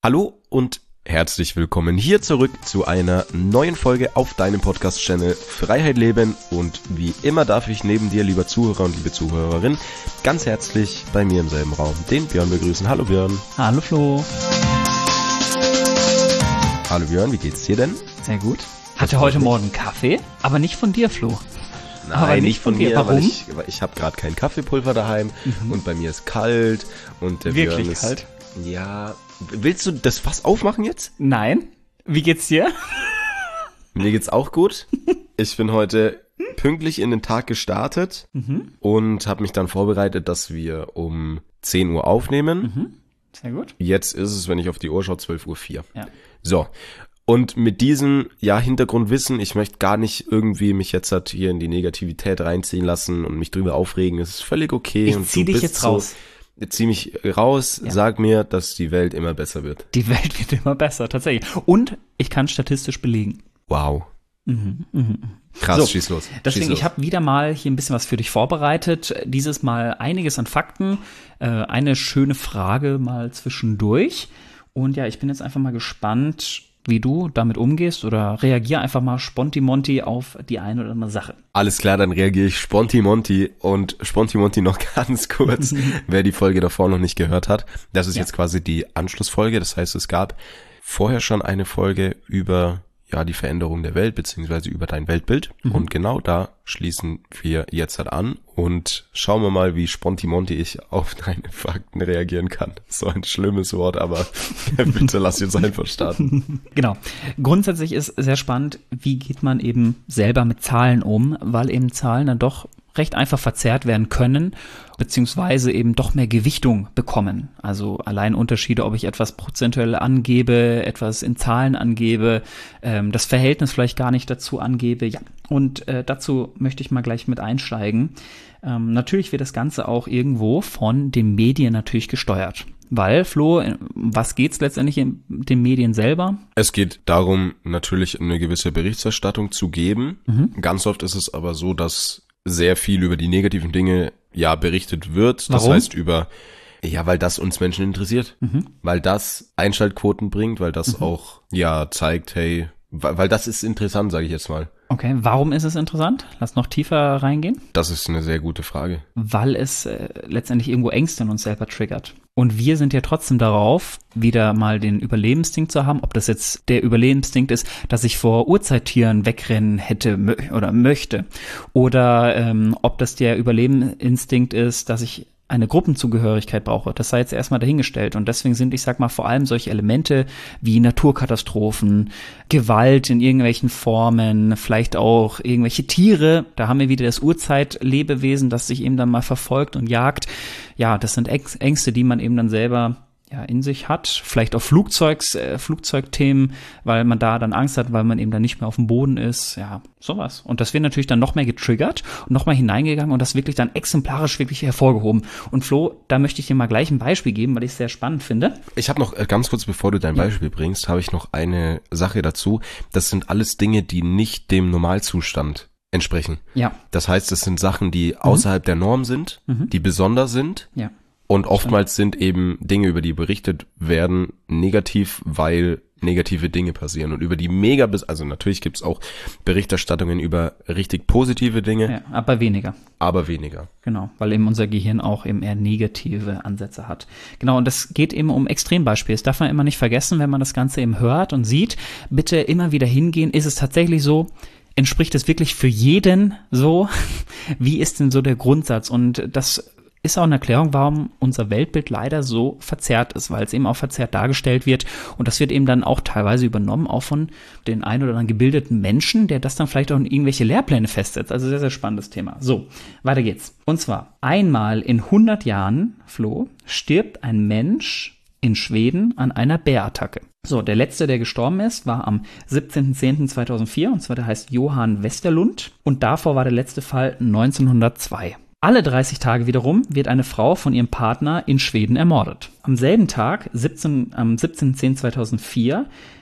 Hallo und herzlich willkommen hier zurück zu einer neuen Folge auf deinem Podcast-Channel Freiheit leben. Und wie immer darf ich neben dir, lieber Zuhörer und liebe Zuhörerin, ganz herzlich bei mir im selben Raum den Björn begrüßen. Hallo Björn. Hallo Flo. Hallo Björn, wie geht's dir denn? Sehr gut. Hatte heute Morgen Kaffee, aber nicht von dir, Flo. Nein, aber nicht von mir, Warum? weil ich habe gerade kein Kaffeepulver daheim und bei mir ist kalt und der Wirklich Björn ist kalt? Ja, willst du das Fass aufmachen jetzt? Nein. Wie geht's dir? Mir geht's auch gut. Ich bin heute pünktlich in den Tag gestartet und habe mich dann vorbereitet, dass wir um 10 Uhr aufnehmen. Sehr gut. Jetzt ist es, wenn ich auf die Uhr schaue, 12:04 Uhr. Ja. So. Und mit diesem Hintergrundwissen, ich möchte gar nicht irgendwie mich jetzt halt hier in die Negativität reinziehen lassen und mich drüber aufregen. Es ist völlig okay. Ich zieh dich jetzt raus. Zieh mich raus, Ja. Sag mir, dass die Welt immer besser wird. Die Welt wird immer besser, tatsächlich. Und ich kann statistisch belegen. Wow. Krass, So, schieß los. Deswegen, schieß los. ich habe wieder mal hier ein bisschen was für dich vorbereitet. Dieses Mal einiges an Fakten, eine schöne Frage mal zwischendurch. Und ja, ich bin jetzt einfach mal gespannt, wie du damit umgehst oder reagier einfach mal sponti-monti auf die eine oder andere Sache. Alles klar, dann reagiere ich Sponti-Monti und Sponti-Monti noch ganz kurz, wer die Folge davor noch nicht gehört hat. Das ist jetzt quasi die Anschlussfolge, das heißt, es gab vorher schon eine Folge über die Veränderung der Welt beziehungsweise über dein Weltbild und genau da schließen wir jetzt halt an und schauen wir mal, wie Sponti-Monti ich auf deine Fakten reagieren kann. So ein schlimmes Wort, aber bitte lass jetzt einfach starten. Genau. Grundsätzlich ist sehr spannend, wie geht man eben selber mit Zahlen um, weil eben Zahlen dann doch recht einfach verzerrt werden können, beziehungsweise eben doch mehr Gewichtung bekommen. Also allein Unterschiede, ob ich etwas prozentuell angebe, etwas in Zahlen angebe, das Verhältnis vielleicht gar nicht dazu angebe. Ja, und dazu möchte ich mal gleich mit einsteigen. Natürlich wird das Ganze auch irgendwo von den Medien natürlich gesteuert. Weil, Flo, was geht's letztendlich in den Medien selber? Es geht darum, natürlich eine gewisse Berichterstattung zu geben. Ganz oft ist es aber so, dass sehr viel über die negativen Dinge berichtet wird. Das Warum? heißt weil das uns Menschen interessiert. Weil das Einschaltquoten bringt, weil das auch zeigt, hey, weil das ist interessant, sage ich jetzt mal. Okay, warum ist es interessant? Lass noch tiefer reingehen. Das ist eine sehr gute Frage. Weil es letztendlich irgendwo Ängste in uns selber triggert. Und wir sind ja trotzdem darauf, wieder mal den Überlebensinstinkt zu haben, ob das jetzt der Überlebensinstinkt ist, dass ich vor Urzeittieren wegrennen hätte oder möchte. Oder ob das der Überlebensinstinkt ist, dass ich eine Gruppenzugehörigkeit brauche. Das sei jetzt erstmal dahingestellt. Und deswegen sind, ich sag mal, vor allem solche Elemente wie Naturkatastrophen, Gewalt in irgendwelchen Formen, vielleicht auch irgendwelche Tiere. Da haben wir wieder das Urzeitlebewesen, das sich eben dann mal verfolgt und jagt. Ja, das sind Ängste, die man eben dann selber in sich hat, vielleicht auch Flugzeugthemen, weil man da dann Angst hat, weil man eben dann nicht mehr auf dem Boden ist, sowas. Und das wird natürlich dann noch mehr getriggert und noch mal hineingegangen und das wirklich dann exemplarisch wirklich hervorgehoben. Und Flo, da möchte ich dir mal gleich ein Beispiel geben, weil ich es sehr spannend finde. Ich habe noch ganz kurz, bevor du dein Beispiel bringst, habe ich noch eine Sache dazu. Das sind alles Dinge, die nicht dem Normalzustand entsprechen. Ja. Das heißt, es sind Sachen, die außerhalb der Norm sind, die besonders sind. Ja. Und oftmals sind eben Dinge, über die berichtet werden, negativ, weil negative Dinge passieren. Und über die also natürlich gibt's auch Berichterstattungen über richtig positive Dinge. Ja, aber weniger. Aber weniger. Genau, weil eben unser Gehirn auch eben eher negative Ansätze hat. Genau, und das geht eben um Extrembeispiele. Das darf man immer nicht vergessen, wenn man das Ganze eben hört und sieht. Bitte immer wieder hingehen. Ist es tatsächlich so? Entspricht es wirklich für jeden so? Wie ist denn so der Grundsatz? Und das ist auch eine Erklärung, warum unser Weltbild leider so verzerrt ist, weil es eben auch verzerrt dargestellt wird und das wird eben dann auch teilweise übernommen, auch von den ein oder anderen gebildeten Menschen, der das dann vielleicht auch in irgendwelche Lehrpläne festsetzt. Also sehr, sehr spannendes Thema. So, weiter geht's. Und zwar, einmal in 100 Jahren, Flo, stirbt ein Mensch in Schweden an einer Bärattacke. So, der letzte, der gestorben ist, war am 17.10.2004 und zwar der heißt Johan Westerlund und davor war der letzte Fall 1902. Alle 30 Tage wiederum wird eine Frau von ihrem Partner in Schweden ermordet. Am selben Tag, am 17.10.2004,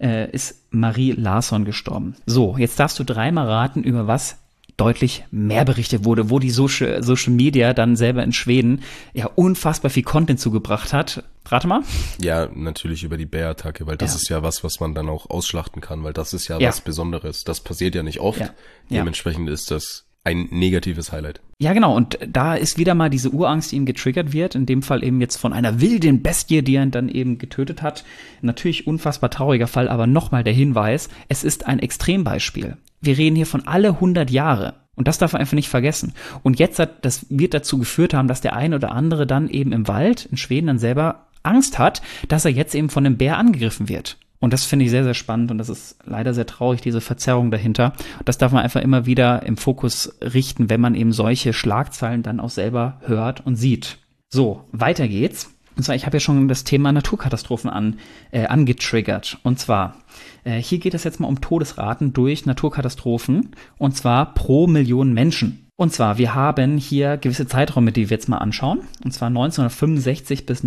ist Marie Larsson gestorben. So, jetzt darfst du dreimal raten, über was deutlich mehr berichtet wurde, wo die Social Media dann selber in Schweden unfassbar viel Content zugebracht hat, Rate mal. Ja, natürlich über die Bärattacke, weil das ist ja was man dann auch ausschlachten kann, weil das ist ja was Besonderes. Das passiert ja nicht oft. Ja. Dementsprechend ist das ein negatives Highlight. Ja, genau. Und da ist wieder mal diese Urangst, die ihm getriggert wird. In dem Fall eben jetzt von einer wilden Bestie, die ihn dann eben getötet hat. Natürlich unfassbar trauriger Fall, aber nochmal der Hinweis, es ist ein Extrembeispiel. Wir reden hier von alle 100 Jahre. Und das darf man einfach nicht vergessen. Und jetzt das wird dazu geführt haben, dass der eine oder andere dann eben im Wald in Schweden dann selber Angst hat, dass er jetzt eben von einem Bär angegriffen wird. Und das finde ich sehr, sehr spannend und das ist leider sehr traurig, diese Verzerrung dahinter. Das darf man einfach immer wieder im Fokus richten, wenn man eben solche Schlagzeilen dann auch selber hört und sieht. So, weiter geht's. Und zwar, ich habe ja schon das Thema Naturkatastrophen angetriggert. Und zwar, hier geht es jetzt mal um Todesraten durch Naturkatastrophen und zwar pro Million Menschen. Und zwar, wir haben hier gewisse Zeiträume, die wir jetzt mal anschauen. Und zwar 1965 bis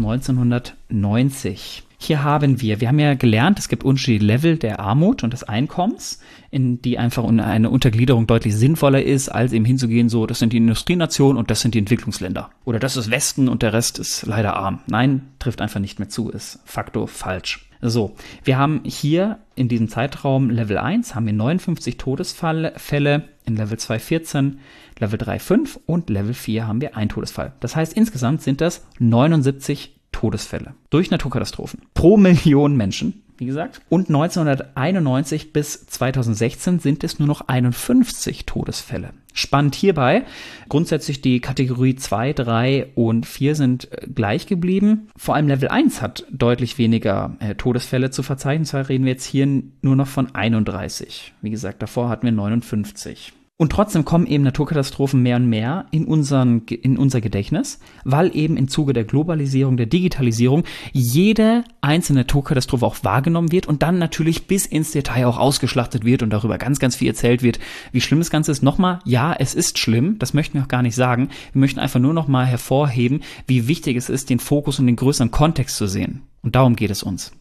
1990. Hier haben wir haben ja gelernt, es gibt unterschiedliche Level der Armut und des Einkommens, in die einfach eine Untergliederung deutlich sinnvoller ist, als eben hinzugehen, so, das sind die Industrienationen und das sind die Entwicklungsländer. Oder das ist Westen und der Rest ist leider arm. Nein, trifft einfach nicht mehr zu, ist facto falsch. So, wir haben hier in diesem Zeitraum Level 1 haben wir 59 Todesfälle, in Level 2 14, Level 3 5 und Level 4 haben wir einen Todesfall. Das heißt, insgesamt sind das 79 Todesfälle durch Naturkatastrophen pro Million Menschen, wie gesagt. Und 1991 bis 2016 sind es nur noch 51 Todesfälle. Spannend hierbei, grundsätzlich die Kategorie 2, 3 und 4 sind gleich geblieben. Vor allem Level 1 hat deutlich weniger Todesfälle zu verzeichnen. Zwar reden wir jetzt hier nur noch von 31. Wie gesagt, davor hatten wir 59. Und trotzdem kommen eben Naturkatastrophen mehr und mehr in unser Gedächtnis, weil eben im Zuge der Globalisierung, der Digitalisierung jede einzelne Naturkatastrophe auch wahrgenommen wird und dann natürlich bis ins Detail auch ausgeschlachtet wird und darüber ganz, ganz viel erzählt wird, wie schlimm das Ganze ist. Nochmal, ja, es ist schlimm, das möchten wir auch gar nicht sagen. Wir möchten einfach nur nochmal hervorheben, wie wichtig es ist, den Fokus und den größeren Kontext zu sehen. Und darum geht es uns.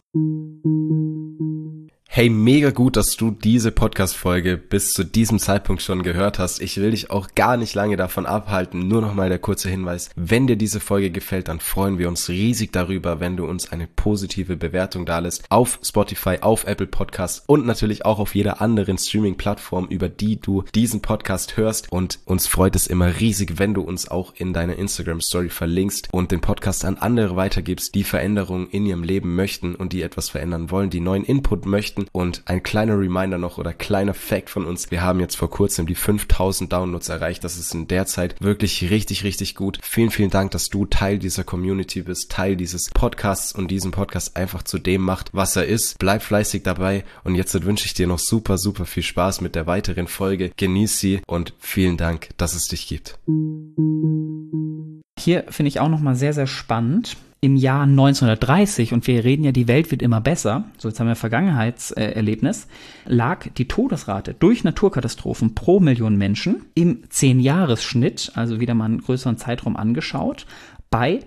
Hey, mega gut, dass du diese Podcast-Folge bis zu diesem Zeitpunkt schon gehört hast. Ich will dich auch gar nicht lange davon abhalten. Nur nochmal der kurze Hinweis. Wenn dir diese Folge gefällt, dann freuen wir uns riesig darüber, wenn du uns eine positive Bewertung dalässt auf Spotify, auf Apple Podcasts und natürlich auch auf jeder anderen Streaming-Plattform, über die du diesen Podcast hörst. Und uns freut es immer riesig, wenn du uns auch in deiner Instagram-Story verlinkst und den Podcast an andere weitergibst, die Veränderungen in ihrem Leben möchten und die etwas verändern wollen, die neuen Input möchten. Und ein kleiner Reminder noch oder kleiner Fact von uns. Wir haben jetzt vor kurzem die 5000 Downloads erreicht. Das ist in der Zeit wirklich richtig, richtig gut. Vielen, vielen Dank, dass du Teil dieser Community bist, Teil dieses Podcasts und diesen Podcast einfach zu dem macht, was er ist. Bleib fleißig dabei und jetzt wünsche ich dir noch super, super viel Spaß mit der weiteren Folge. Genieß sie und vielen Dank, dass es dich gibt. Hier finde ich auch nochmal sehr, sehr spannend. Im Jahr 1930, und wir reden ja, die Welt wird immer besser, so jetzt haben wir Vergangenheitserlebnis, lag die Todesrate durch Naturkatastrophen pro Million Menschen im 10-Jahres-Schnitt, also wieder mal einen größeren Zeitraum angeschaut, bei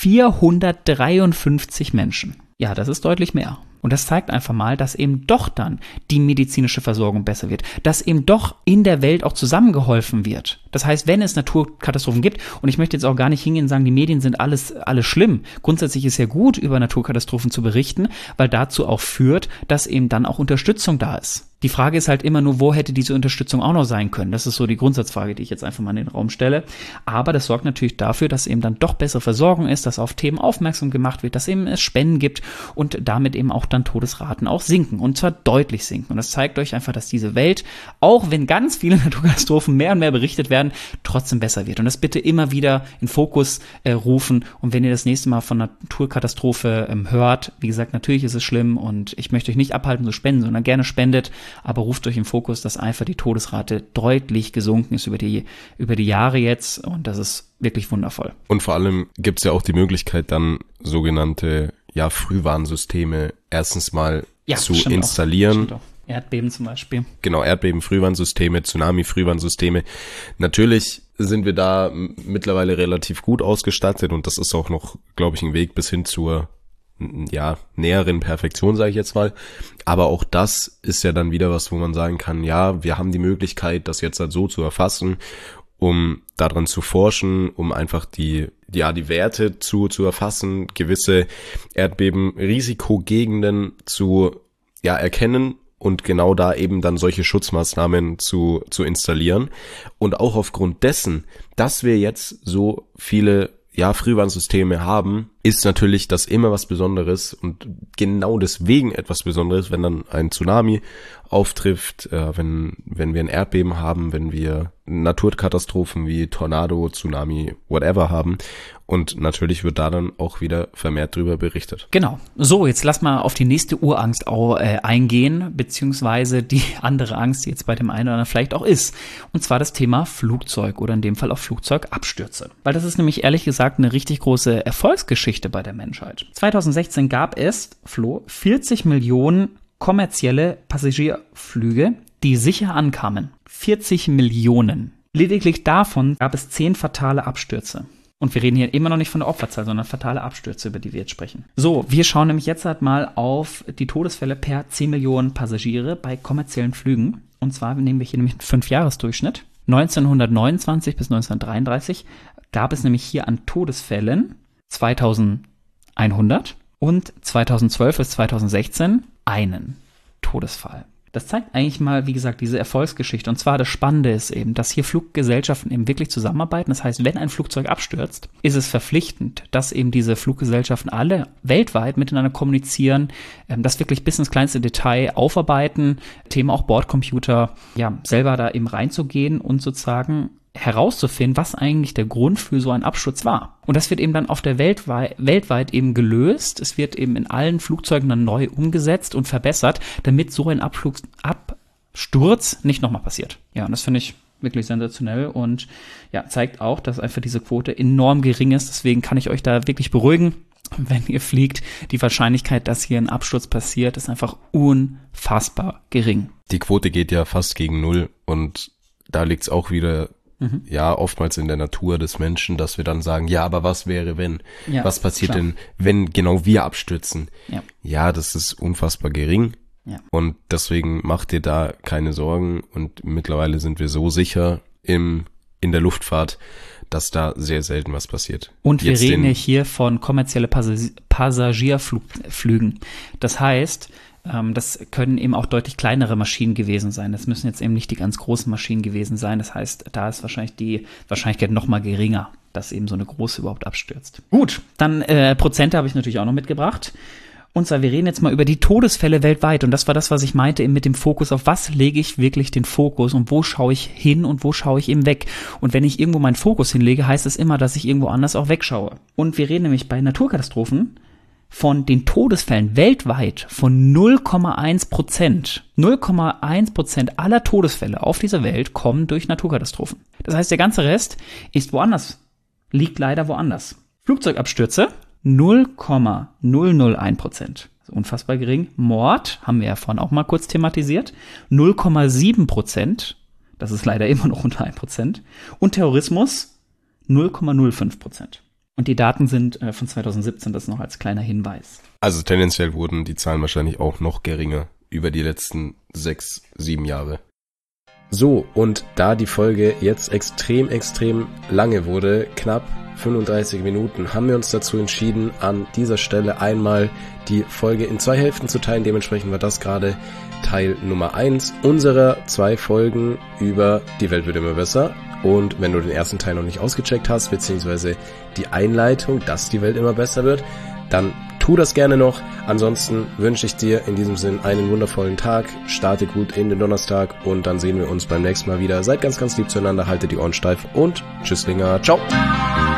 453 Menschen. Ja, das ist deutlich mehr. Und das zeigt einfach mal, dass eben doch dann die medizinische Versorgung besser wird, dass eben doch in der Welt auch zusammengeholfen wird. Das heißt, wenn es Naturkatastrophen gibt, und ich möchte jetzt auch gar nicht hingehen und sagen, die Medien sind alles schlimm. Grundsätzlich ist ja gut, über Naturkatastrophen zu berichten, weil dazu auch führt, dass eben dann auch Unterstützung da ist. Die Frage ist halt immer nur, wo hätte diese Unterstützung auch noch sein können? Das ist so die Grundsatzfrage, die ich jetzt einfach mal in den Raum stelle. Aber das sorgt natürlich dafür, dass eben dann doch bessere Versorgung ist, dass auf Themen aufmerksam gemacht wird, dass eben es Spenden gibt und damit eben auch dann Todesraten auch sinken und zwar deutlich sinken. Und das zeigt euch einfach, dass diese Welt, auch wenn ganz viele Naturkatastrophen mehr und mehr berichtet werden, trotzdem besser wird. Und das bitte immer wieder in Fokus rufen. Und wenn ihr das nächste Mal von Naturkatastrophe hört, wie gesagt, natürlich ist es schlimm und ich möchte euch nicht abhalten zu spenden, sondern gerne spendet. Aber ruft euch im Fokus, dass einfach die Todesrate deutlich gesunken ist über die Jahre jetzt und das ist wirklich wundervoll. Und vor allem gibt's ja auch die Möglichkeit, dann sogenannte Frühwarnsysteme erstens mal zu installieren. Auch. Erdbeben zum Beispiel. Genau, Erdbeben-Frühwarnsysteme, Tsunami-Frühwarnsysteme. Natürlich sind wir da mittlerweile relativ gut ausgestattet und das ist auch noch, glaube ich, ein Weg bis hin zur näheren Perfektion, sage ich jetzt mal. Aber auch das ist ja dann wieder was, wo man sagen kann, ja, wir haben die Möglichkeit, das jetzt halt so zu erfassen um daran zu forschen, um einfach die Werte zu erfassen, gewisse Erdbeben-Risikogegenden zu erkennen und genau da eben dann solche Schutzmaßnahmen zu installieren. Und auch aufgrund dessen, dass wir jetzt so viele Frühwarnsysteme haben, ist natürlich das immer was Besonderes und genau deswegen etwas Besonderes, wenn dann ein Tsunami auftrifft, wenn wir ein Erdbeben haben, wenn wir Naturkatastrophen wie Tornado, Tsunami, whatever haben. Und natürlich wird da dann auch wieder vermehrt drüber berichtet. Genau. So, jetzt lass mal auf die nächste Urangst eingehen, beziehungsweise die andere Angst, die jetzt bei dem einen oder anderen vielleicht auch ist. Und zwar das Thema Flugzeug oder in dem Fall auch Flugzeugabstürze. Weil das ist nämlich ehrlich gesagt eine richtig große Erfolgsgeschichte bei der Menschheit. 2016 gab es, 40 Millionen kommerzielle Passagierflüge, die sicher ankamen. 40 Millionen. Lediglich davon gab es 10 fatale Abstürze. Und wir reden hier immer noch nicht von der Opferzahl, sondern fatale Abstürze, über die wir jetzt sprechen. So, wir schauen nämlich jetzt halt mal auf die Todesfälle per 10 Millionen Passagiere bei kommerziellen Flügen. Und zwar nehmen wir hier nämlich einen 5-Jahres-Durchschnitt. 1929 bis 1933 gab es nämlich hier an Todesfällen 2100 und 2012 bis 2016 einen Todesfall. Das zeigt eigentlich mal, wie gesagt, diese Erfolgsgeschichte. Und zwar das Spannende ist eben, dass hier Fluggesellschaften eben wirklich zusammenarbeiten. Das heißt, wenn ein Flugzeug abstürzt, ist es verpflichtend, dass eben diese Fluggesellschaften alle weltweit miteinander kommunizieren, das wirklich bis ins kleinste Detail aufarbeiten, Thema auch Bordcomputer, selber da eben reinzugehen und sozusagen herauszufinden, was eigentlich der Grund für so einen Absturz war. Und das wird eben dann auf der weltweit eben gelöst. Es wird eben in allen Flugzeugen dann neu umgesetzt und verbessert, damit so ein Absturz nicht nochmal passiert. Ja, und das finde ich wirklich sensationell und zeigt auch, dass einfach diese Quote enorm gering ist. Deswegen kann ich euch da wirklich beruhigen. Wenn ihr fliegt, die Wahrscheinlichkeit, dass hier ein Absturz passiert, ist einfach unfassbar gering. Die Quote geht ja fast gegen 0 und da liegt es auch wieder oftmals in der Natur des Menschen, dass wir dann sagen, aber was wäre, wenn? Ja, was passiert denn, wenn genau wir abstürzen? Ja, das ist unfassbar gering. Ja. Und deswegen macht ihr da keine Sorgen. Und mittlerweile sind wir so sicher in der Luftfahrt, dass da sehr selten was passiert. Und wir reden hier von kommerzielle Passagierflügen. Das heißt, das können eben auch deutlich kleinere Maschinen gewesen sein. Das müssen jetzt eben nicht die ganz großen Maschinen gewesen sein. Das heißt, da ist wahrscheinlich die Wahrscheinlichkeit noch mal geringer, dass eben so eine große überhaupt abstürzt. Gut, dann Prozente habe ich natürlich auch noch mitgebracht. Und zwar, wir reden jetzt mal über die Todesfälle weltweit. Und das war das, was ich meinte, eben mit dem Fokus, auf was lege ich wirklich den Fokus und wo schaue ich hin und wo schaue ich eben weg. Und wenn ich irgendwo meinen Fokus hinlege, heißt es immer, dass ich irgendwo anders auch wegschaue. Und wir reden nämlich bei Naturkatastrophen von den Todesfällen weltweit von 0,1%. 0,1% aller Todesfälle auf dieser Welt kommen durch Naturkatastrophen. Das heißt, der ganze Rest ist woanders, liegt leider woanders. Flugzeugabstürze 0,001%. Also unfassbar gering. Mord, haben wir ja vorhin auch mal kurz thematisiert, 0,7%. Das ist leider immer noch unter 1%. Und Terrorismus 0,05%. Und die Daten sind von 2017, das noch als kleiner Hinweis. Also tendenziell wurden die Zahlen wahrscheinlich auch noch geringer über die letzten 6-7 Jahre. So, und da die Folge jetzt extrem lange wurde, knapp 35 Minuten, haben wir uns dazu entschieden, an dieser Stelle einmal die Folge in 2 Hälften zu teilen. Dementsprechend war das gerade Teil Nummer 1 unserer 2 Folgen über Die Welt wird immer besser. Und wenn du den ersten Teil noch nicht ausgecheckt hast, beziehungsweise die Einleitung, dass die Welt immer besser wird, dann tu das gerne noch. Ansonsten wünsche ich dir in diesem Sinn einen wundervollen Tag. Starte gut in den Donnerstag und dann sehen wir uns beim nächsten Mal wieder. Seid ganz lieb zueinander, haltet die Ohren steif und Tschüsslinger. Ciao!